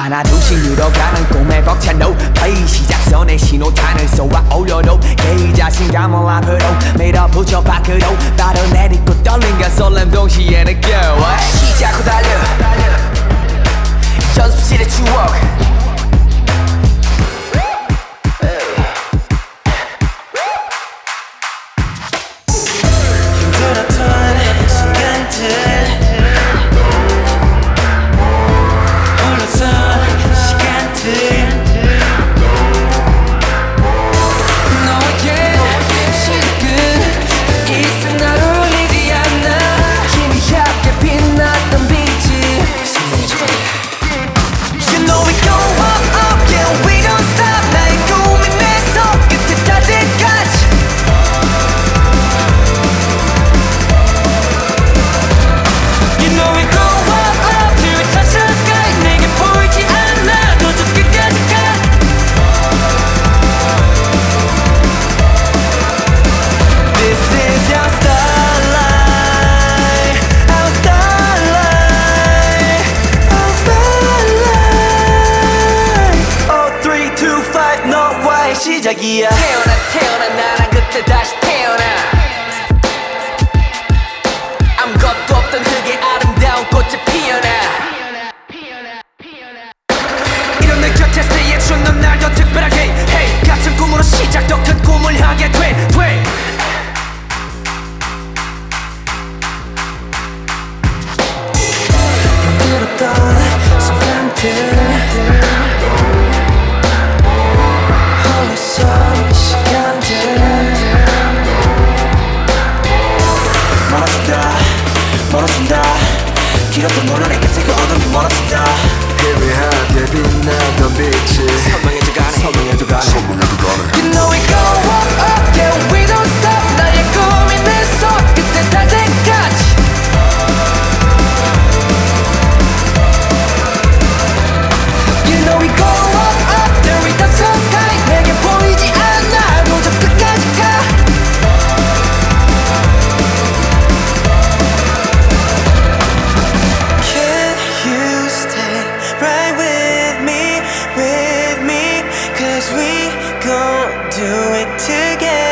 하나 둘씩 늘어가는 꿈에 벅찬 no play 시작선에 신호탄을 쏘아 올려도 개의 자신감을 앞으로 밀어붙여 밖으로 따로 내딛고 떨림과 설렘 동시에 느껴 시작 후 달려 연습실의 추억 힘들었던 순간들 시작이야 태어나 나랑 그때 다시 태어나 아무것도 없던 흙에 아름다운 꽃이 피어나 이런 내 곁에서 예춘 넌 날 더 특별하게 hey 같은 꿈으로 시작 더 큰 꿈을 하게 돼 힘들었던 순간들 멀어진다 길었던 논란의 끝에 그 어둠이 멀어진다 희미하게 빛나던 빛이 선명해져가네 You know we go up up yeah we don't stop 나의 꿈이 내 손 끝에 닿을 때까지 You know we go up up there we touch the sky 내게 보이지 않아도 저 끝까지 가 Cause we gon' do it together